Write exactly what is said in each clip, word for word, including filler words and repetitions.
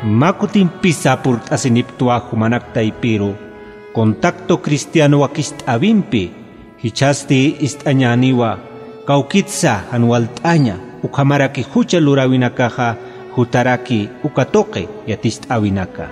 Makutin pisa purt asiniptua humanaktay pero contacto cristiano wakist abimpi hichasti istanyaniwa kaukitsa anualtaña ukamaraki hucha lurawinakaja hutaraki ukatoke yatist awinaka.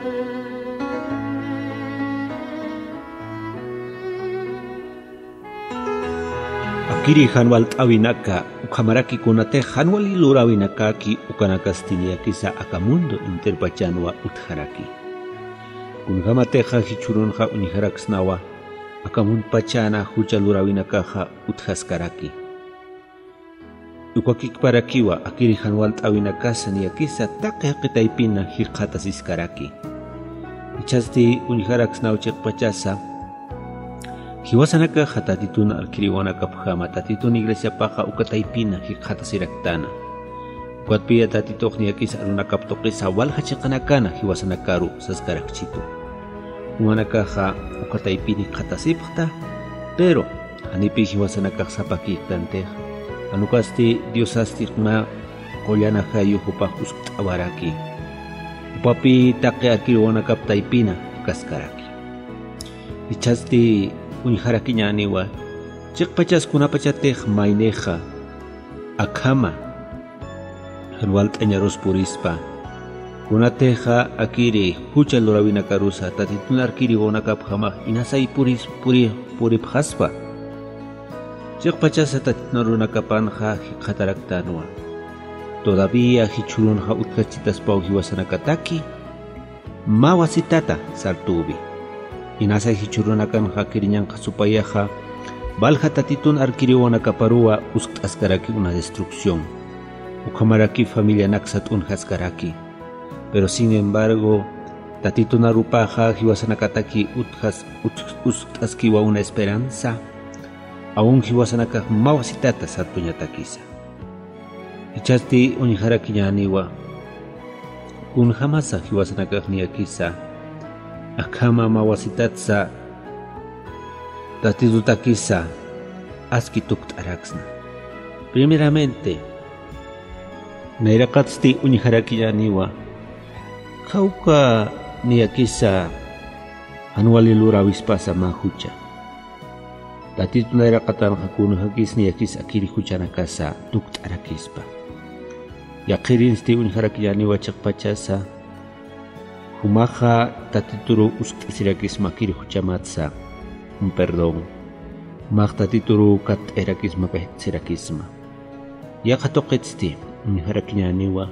Akiri hanwalt awinaka ukamaraki kunate hanwali lurawinaka ki ukanakastiniaki sa akamundo interpachanwa utharaki. Kunhamateja hichurunja uniharaksnawa akamun pachana hucha lurawinakaja uthaskaraki. Ukakikparakiwa akiri hanwalt awinakasa niakisa take qitaipina hiqatasiskaraki. Ichasti uniharaksnaw chiqpachasa hiwasanaka hatatituna alkiriwanaka pujama tatitun iglesia paja ukataipina hiqatasiraktana. Ukatpia tatitoq niakisa alunakaptoqisa walhachiqanakana hiwasanakaru saskarakchito. Umanakaja ukataipini qatasipqta pero hanipi hiwasanakaq sapakiktanteja. Anukasti diosasti ma kollana hayu hupaq usqt'awaraki. Upapi taqe akiriwanakap taipina kaskaraki. Ichasti uniharaki ñaniwa chiqpachas kunapachatej mayneja akama hanwalt'añarus purispa kunateja akiri hucha lurawinakarusa tatitunar kiriwanakap hamaq inasay puris puri puripjaspa chiqpachasa tatitnarunakapanja hiqataraktanwa todavía hichurunja utkachitaspaw hiwasanakataki mawasitata sartubi inasay hichurunakan hakiriñanqa supayaja balja tatitun arkiriwanakaparua usqt'askaraki una destrucción ukamaraki familia naksat unhaskaraki pero sin embargo tatitunarupaja hiwasanakataki utjas usqt'askiwa una esperanza aún hiwasanakaq mawasitata sartuñatakisa ichasti uniharaki ñaniwa kunhamasa hiwasanakaq niakisa akama mawasitatsa tatidutakisa askituktaraksna. Primeramente, nairaqatsti uniharakillaniwa kauka niakisa anuali lurawispasa mahucha. Tatitu nairaqatan hakunuhakis niakis akiri huchanakasa tuktarakispa. Yaqirinsti uniharakillaniwa chaqpachasa humaja tatituru usqt'isirakis makiri huchamatsa un perdón maq tatituru kat erakis mapehtsirakisma yaqa toqetsti uniharakñaniwa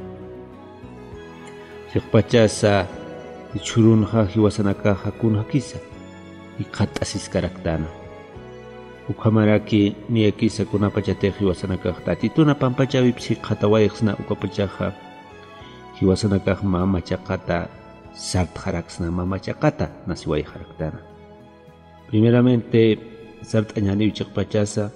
siqpachasa ichurunja hiwasanakaja kunhakisa iqat'asiskaraktana ukhamaraki niakisa kunapachatej hiwasanakaj tatituna pampachawipsi qhatawayqsna ukapachaja hiwasanakaj mamachaqata sartjaraksna mamachaqata nasiway jaraktana. Primeramente sart'añaniw chiqpachasa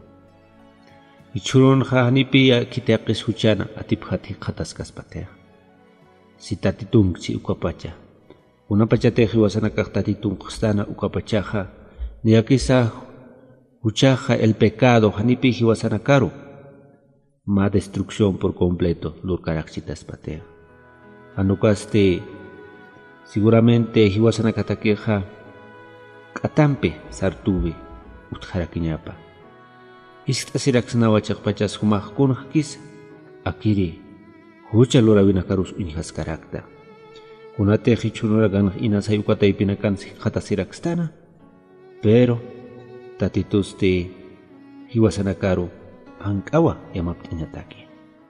ichurunja hanipiya kitaqis huchana atipjat hiqataskaspatej si tatitunqsi ukapacha unapachatej hiwasanakaq tatitunqstana ukapachaja niakisa huchaja el pecado hanipi hiwasanakaru ma destrucción por completo lurkarakchitaspatej anukasti seguramente hiwasanakatakeja katampe sartubi utjarakiñapa ist'asiraksnawa chaqpachas humaq kunhakis akiri hucha lurawinakarus unhaskarakta kunate hichunuragan inasay ukataypinakan hiqatasirakstana pero tatitusti hiwasanakaru ankawa yamapt'iñataki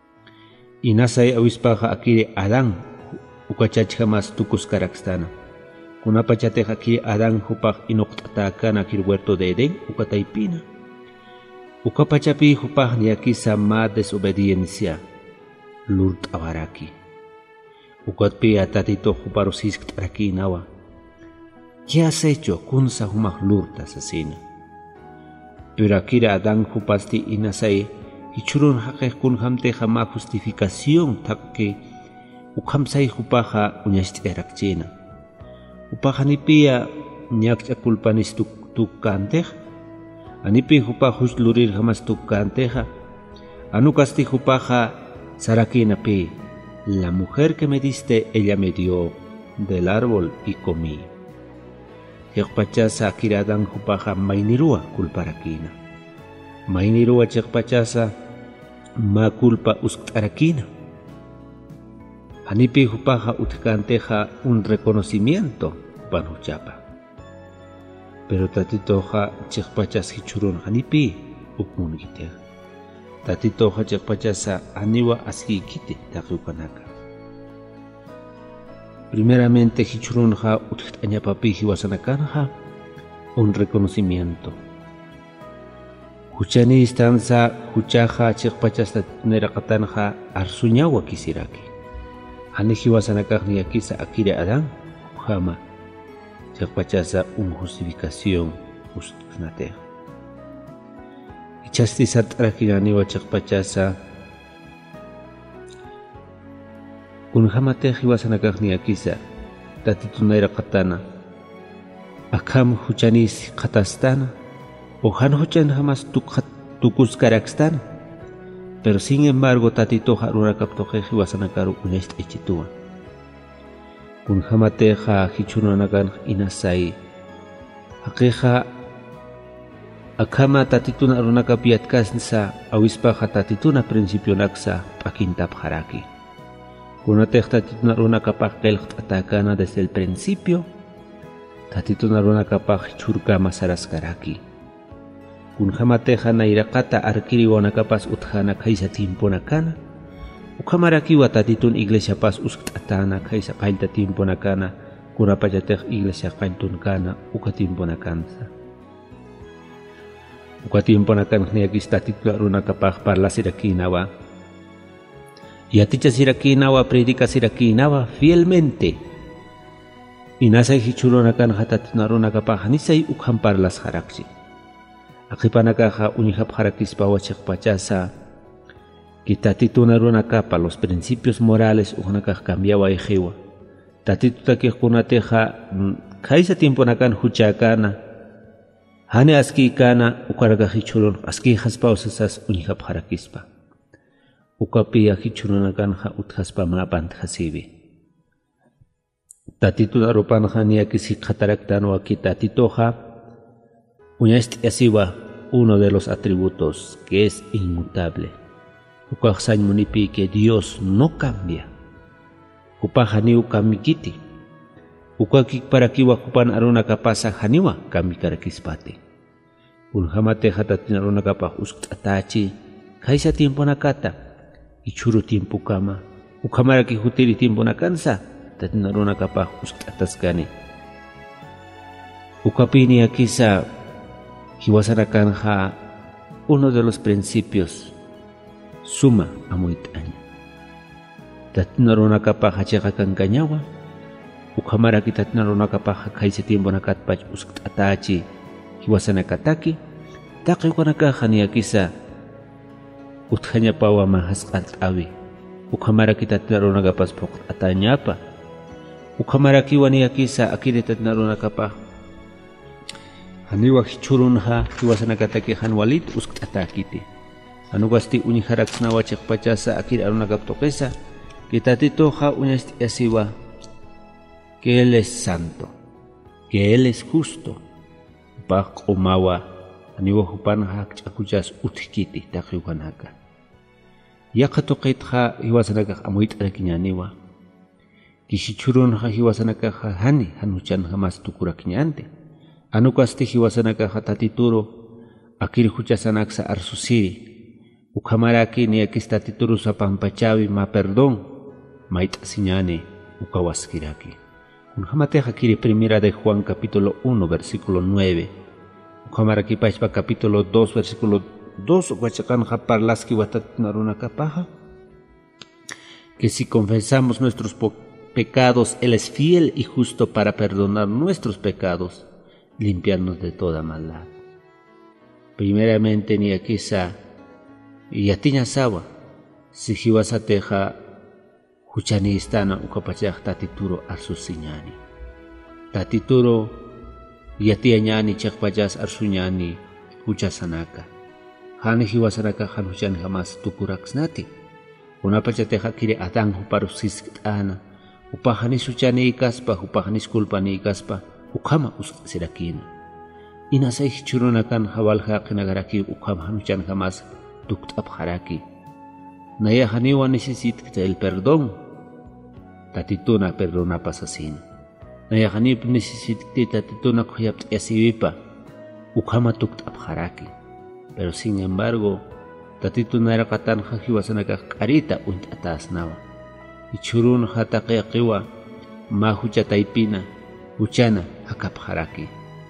inasay awispaja akiri Adán ukachachjamas tukuskarakstana kunapachatej akiri Adán hupaq inoqt'atakana akiri huerto de Edén ukataypina ukapachapi hupaq niakisa ma desobediencia lurt'awaraki ukatpi atatito huparus hisk't'arakinawa ¿qué has hecho kunsa humaq lurta asesina pero akiri Adán hupasti inasay hichurun haqej kunhamteja ma justificación takke ukamsay hupaja uñasht'erakchina upaja nipiya ñakcha kulpanis tukkantej anipi hupa hushlurir jamas tukkanteja anukasti hupaja sarakinapi la mujer que me diste, ella me dio del árbol y comí. Chikpachasa akiradan hupaja mainirua kulparakina. Mainirua chikpachasa ma culpa usktarakina. Hanipi hupaja utkanteja un reconocimiento panuchapa. Pero tatitoja chikpachas hichurun hanipi ukmunigiteja. Tatitoja chikpachasa aniwa askikite takukanaka. Primeramente hichurunja utkañapapi hiwasanakanja un reconocimiento. Huchani istanza huchaja chikpachasta nerakatanja arsuñawa kisiraki. Hani hiwasanakajni akisa akire adan jama chikpachasa un justificación ustnateja. Ichasti satrakinaniwa chikpachasa un jamate hiwasanakajni akisa tatitunayra katana akam huchanis katastana o han huchan jamás tukus karakstana, pero sin embargo tatitoja rurakaptoje hiwasanakaru unest echitua un jamateja hichunanakan inasai hakeja akama tatituna runakapiatkansa awispaja tatituna principio naksa pakintap haraki. Kuna tatituna runakapaj kelkt atakana desde el principio, tatituna runakapaj churkama saraskaraki. Kun jamateja nairakata arkiri wanakapas uthana kaisa timponakana, ukamaraki wa tatitun iglesia pas uskatana kaisa kainta timponakana, kuna pajatej iglesia kaintunkana ukatimponakansa. Ukatimponakan niakis tatituna runakapaj parla sirakinawa. Y aticha sirakinawa predica sirakinawa fielmente. Inasay hichuronakan hatatunarunakapaj nisay ukhampar las haraksi. Akipanakaja unihap harakispa wachikpachasa que tatitunarunakapa los principios morales uhnakaj cambiawa ejewa. Tatitutakijkunateja kaisa timponakan huchakana. Hane askikana ukaraka hichuron askijas pausasas unihap harakispa. Ukapia hichurunakanja uthaspa mapantjasibi. Tatituna rupanja niakisi khataraktano aquí tatitoja uñasti asiwa uno de los atributos que es inmutable. Ukajsañ munipi que Dios no cambia. Upajani ukamikiti. Ukakik para kiwa kupan aruna kapasa haniwa kamikarakispati. Unhamate hatatina aruna kapah uskatachi kaisa tiempo nakata. Ichuru tiempo kama ukamara ki hutiri tiempo nakansa tatinaruna kapaj uskataskani ukapini akisa hiwasanakanja uno de los principios suma amuitaña tatinaruna kapaj hachaqa kankañawa ukamara ki tatinaruna kapaj kaisa tiempo nakatpach uskatachi hiwasanakataki taqi ukanakaja ni akisa uthanya pawa mahas altawi ukamara kita tinaruna kapas pokot atanyapa ukamara kiwani akisa akire tinaruna kapah haniwa hichurunha hiwasanakataki hanwalit uskatakiti anugasti uniharaks nawachik pachasa akire aruna kaptokesa kita titoja unyasti asiwa que él es santo que él es justo baq umawa aniwa hupanha chakuchas utkiti taqiwanaka yaqatuqitqa hiwasanaka amuit arakiñaniwa kishichurunqa hiwasanaka hani hanuchanqa mas tukurakiñante anukasti hiwasanaka tatituro akiri huchasanaksa arsusiri ukamaraki niakis tatituro sapampachawi ma perdón maitasiñani ukawaskiraki unhamateja kiri primera de Juan capítulo uno versículo nueve Ukamaraki pachpa capítulo dos versículo dos huachakanja parlaski watatnaruna kapaja que si confesamos nuestros pecados él es fiel y justo para perdonar nuestros pecados limpiarnos de toda maldad. Primeramente ni akisa y atiña sawa si hiwasateja huchani istana ukapachaj tatituro arsusiñani tatituro yatiañani chakpachas arsuñani huchasanaka hani hiwasanaka han huchan jamás tukuraksnati Kunapachateja akiri Adán huparusis ana upahani suchani kaspa upahani skulpani kaspa ukama usqirakina inasay churunakan hawalha qinagaraki ukama hanuchan jamás tuktab haraki naya haniwa necesita el perdón tatituna perdona pasasina naya hanip necesita tatituna kuyapt yasivipa ukama tuktab haraki pero sin embargo tatituna era katan hajiwasanaka karita unt atas nawa ichurun hataqe qiwa ma huchataipina uchana hakap haraki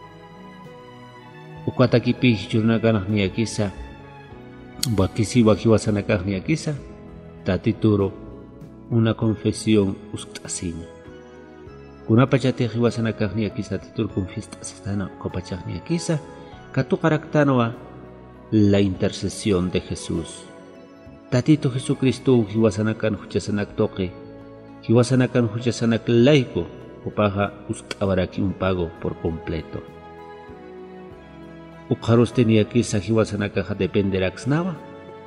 ukatakipi churnakanaq niyakisa bakisi wajiwasanakaq niyakisa tatituro una confesión usqt'asina kunapachati jiwasanakaq niyakisa tatituro confestasana kopachaq niyakisa katuqaraqtanwa la intercesión de Jesús. Tatito Jesucristo hiwasanakan huchasanak toque, hiwasanakan huchasanak laico, upaja ustabaraki un pago por completo. Uqarus tenía quizá hiwasanaka dependeraxnava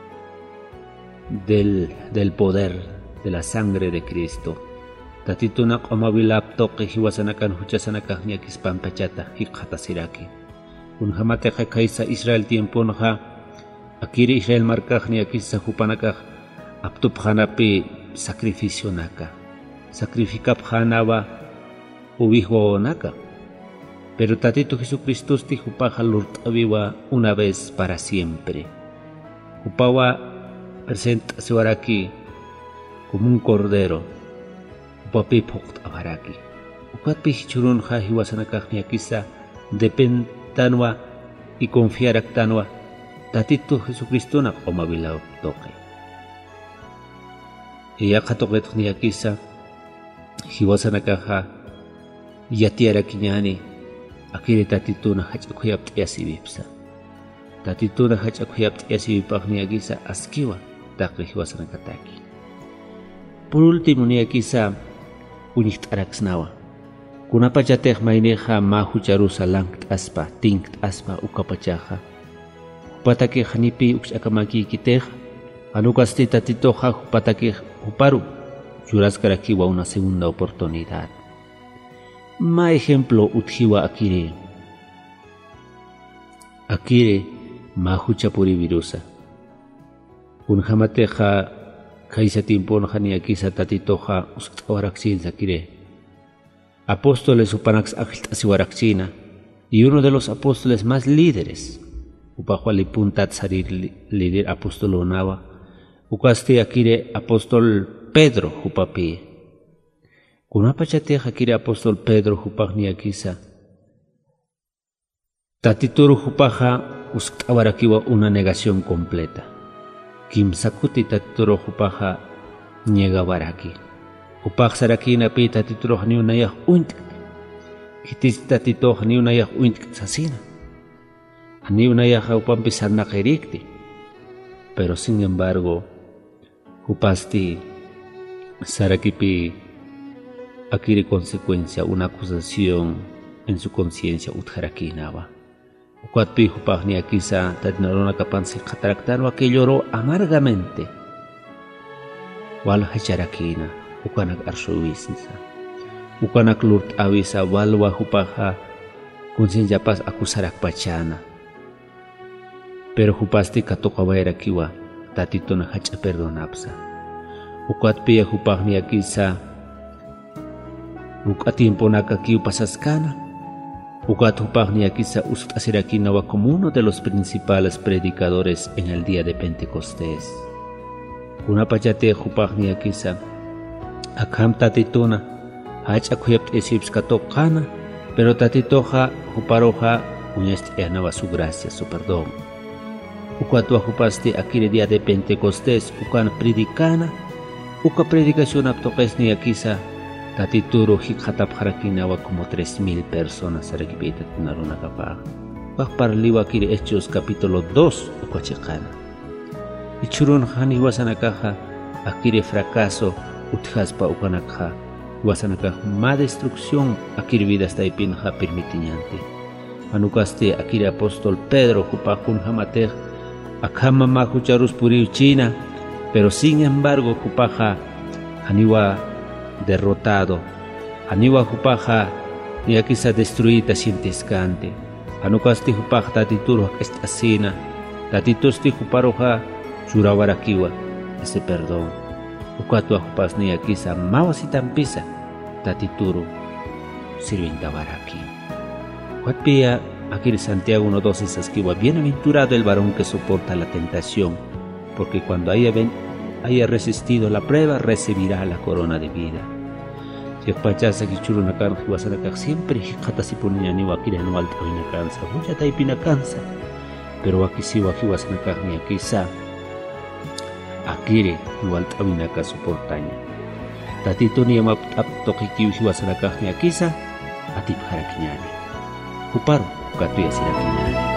del, del poder de la sangre de Cristo. Tatito nak omabilap toque hiwasanakan huchasanaka niakis pampachata hiqhatasiraki. Unhamate kaisa Israel tiempo naha akiri Israel markah ni akisa hupanakah aptup hanapi sacrificio naka sacrificap hanawa ubiho naka pero tatito Jesucristo ti hupaja lurtaviwa una vez para siempre hupawa presenta suaraki como un cordero upapi pokt abaraki upapi churun ha hiwasanakah ni akisa depend tanwa y confiar actanwa tatito Jesucristo na omabila toque y ya katoket ni akisa hiwasana kaha yatiara kinyani akire tatito na hachakuyap yasibipsa tatito na hachakuyap yasibipag ni akisa askiwa takri hiwasana kataki por último ni akisa unichtaraxnawa kunapachatej maineja mahu Jerusalén aspa tinkt aspa ukapachaja upatake hanipi uxakamaki kitej anukasti tatitoja upatake uparu yuraskaraki wa una segunda oportunidad ma ejemplo utjiwa akire akire mahu chapuri virusa unjamateja kaisa tiempo hani akisa tatitoja usawaraxil zakire apóstoles upanax asiwarakchina y uno de los apóstoles más líderes upahuali puntat sarir líder apóstolo nawa ukasti akire apóstol Pedro upapi kunapachate akire apóstol Pedro upagni akisa tatituru upaja uskawarakiwa una negación completa kimsakuti tatituru upaja niega baraki upaq sarakina pi tatituro ni unayah uint kitis tatito ni unayah uint sasina ni unayah upampi sarnakerikti pero sin embargo upasti sarakipi akiri consecuencia una acusación en su conciencia utjarakinawa ukatpi upaq ni akisa tatnarona kapansi khataraktan wa que lloró amargamente wal hacharakina ukanak arsuwisnsa ukanak lurt awisa walwa hupaja conciencia pas akusarak pachana pero hupasti katokawaira kiwa tatito na hacha perdonapsa ukat pia hupagni akisa ukatimpo nakakiu pasaskana ukat hupagni akisa usut asirakina wa como uno de los principales predicadores en el día de Pentecostés una pachate hupagni akisa akam tatituna hach akuyapt esips katokana pero tatitoja huparoja unyest enawa su gracia su perdón ukatua hupasti akire día de Pentecostés ukan predicana uka predicación aptokes ni akisa tatituro hikhatap harakinawa como tres mil personas sarakipita tinaruna kapa wakparliwa akire Hechos capítulo dos ukachekana ichurun hani wasanakaja akire fracaso utjaspa ukanakha wasanaka ma destrucción akir vidas taipinja permitiñante anukaste akir apóstol Pedro hupakun hamatej akama mahucharus puriu china Pero sin embargo, Jupaja, aniwa derrotado, aniwa Jupaja, ni aquí se destruida sientescante. Anucasti Jupaja tatituro esta cena, tatitusti Juparoja, churawarakiwa, ese perdón. Ukatua Jupas ni aquí sa mawas itampisa, tatituro, sirvintabaraki. Huatpia, aquí de Santiago uno doce esquiva, bienaventurado el varón que soporta la tentación, porque cuando haya, ven, haya resistido la prueba, recibirá la corona de vida. Si pachasa que churu na kan hiwasanaka siempre hikata si ponía ni wakira no alto ina cansa, mucha taipina cansa, pero aquí si wakiwasanaka ni aquí sa, akire no alto ina ka soportaña. Tatito ni ama tokikiu hiwasanaka ni aquí sa, atip harakiñani. Kuparo, katuya sirakiñani.